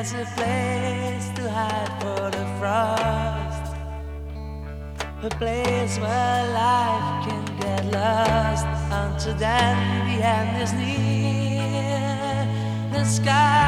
there's a place to hide for the frost, a place where life can get lost. Until then, the end is near. The sky